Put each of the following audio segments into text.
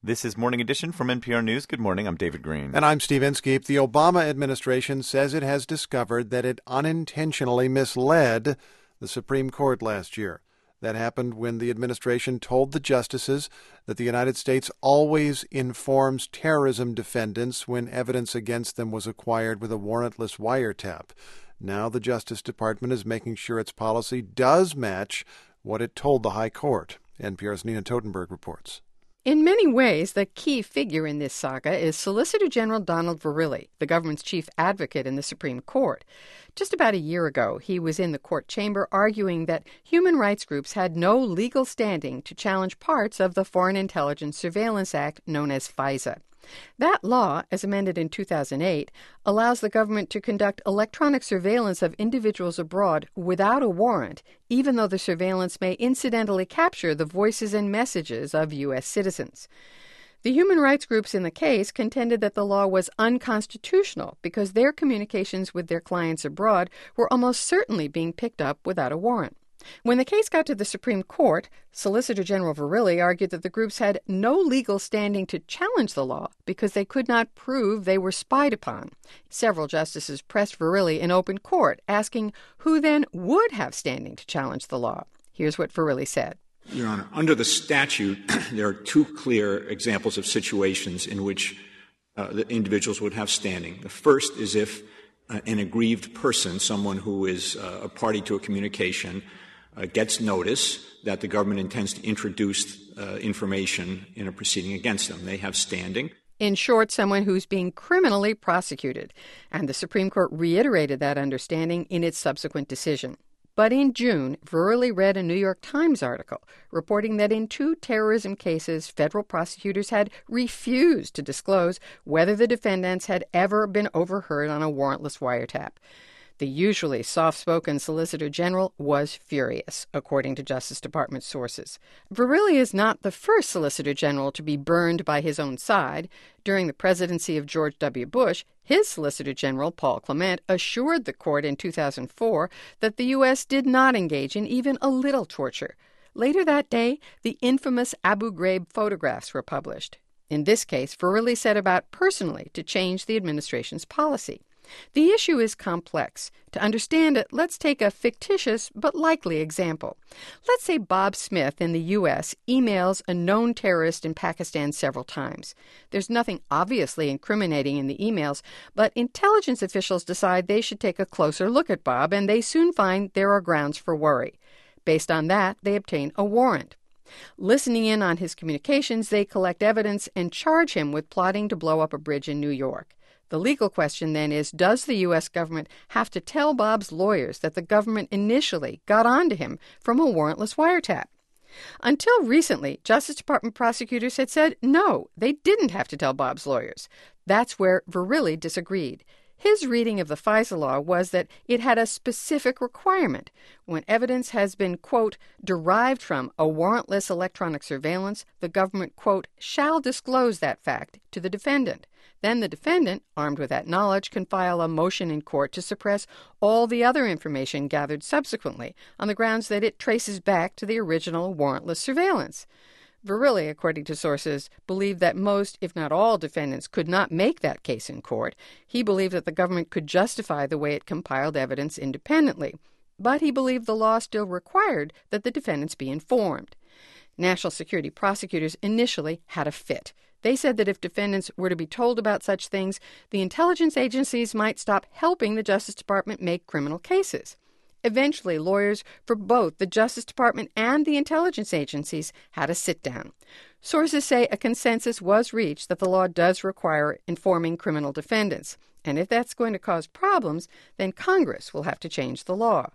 This is Morning Edition from NPR News. Good morning. I'm David Green. And I'm Steve Inskeep. The Obama administration says it has discovered that it unintentionally misled the Supreme Court last year. That happened when the administration told the justices that the United States always informs terrorism defendants when evidence against them was acquired with a warrantless wiretap. Now the Justice Department is making sure its policy does match what it told the High Court. NPR's Nina Totenberg reports. In many ways, the key figure in this saga is Solicitor General Donald Verrilli, the government's chief advocate in the Supreme Court. Just about a year ago, he was in the court chamber arguing that human rights groups had no legal standing to challenge parts of the Foreign Intelligence Surveillance Act known as FISA. That law, as amended in 2008, allows the government to conduct electronic surveillance of individuals abroad without a warrant, even though the surveillance may incidentally capture the voices and messages of U.S. citizens. The human rights groups in the case contended that the law was unconstitutional because their communications with their clients abroad were almost certainly being picked up without a warrant. When the case got to the Supreme Court, Solicitor General Verrilli argued that the groups had no legal standing to challenge the law because they could not prove they were spied upon. Several justices pressed Verrilli in open court, asking who then would have standing to challenge the law. Here's what Verrilli said. Your Honor, under the statute, there are two clear examples of situations in which the individuals would have standing. The first is if an aggrieved person, someone who is a party to a communication, gets notice that the government intends to introduce information in a proceeding against them. They have standing. In short, someone who's being criminally prosecuted. And the Supreme Court reiterated that understanding in its subsequent decision. But in June, Verrilli read a New York Times article reporting that in two terrorism cases, federal prosecutors had refused to disclose whether the defendants had ever been overheard on a warrantless wiretap. The usually soft-spoken Solicitor General was furious, according to Justice Department sources. Verrilli is not the first Solicitor General to be burned by his own side. During the presidency of George W. Bush, his Solicitor General, Paul Clement, assured the court in 2004 that the U.S. did not engage in even a little torture. Later that day, the infamous Abu Ghraib photographs were published. In this case, Verrilli set about personally to change the administration's policy. The issue is complex. To understand it, let's take a fictitious but likely example. Let's say Bob Smith in the U.S. emails a known terrorist in Pakistan several times. There's nothing obviously incriminating in the emails, but intelligence officials decide they should take a closer look at Bob, and they soon find there are grounds for worry. Based on that, they obtain a warrant. Listening in on his communications, they collect evidence and charge him with plotting to blow up a bridge in New York. The legal question then is, does the U.S. government have to tell Bob's lawyers that the government initially got onto him from a warrantless wiretap? Until recently, Justice Department prosecutors had said no, they didn't have to tell Bob's lawyers. That's where Verrilli disagreed. His reading of the FISA law was that it had a specific requirement. When evidence has been, quote, derived from a warrantless electronic surveillance, the government, quote, shall disclose that fact to the defendant. Then the defendant, armed with that knowledge, can file a motion in court to suppress all the other information gathered subsequently on the grounds that it traces back to the original warrantless surveillance. Verrilli, according to sources, believed that most, if not all, defendants could not make that case in court. He believed that the government could justify the way it compiled evidence independently. But he believed the law still required that the defendants be informed. National security prosecutors initially had a fit. They said that if defendants were to be told about such things, the intelligence agencies might stop helping the Justice Department make criminal cases. Eventually, lawyers for both the Justice Department and the intelligence agencies had a sit-down. Sources say a consensus was reached that the law does require informing criminal defendants. And if that's going to cause problems, then Congress will have to change the law.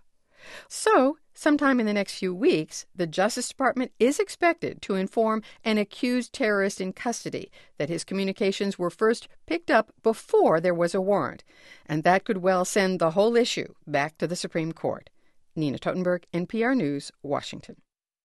So, sometime in the next few weeks, the Justice Department is expected to inform an accused terrorist in custody that his communications were first picked up before there was a warrant. And that could well send the whole issue back to the Supreme Court. Nina Totenberg, NPR News, Washington.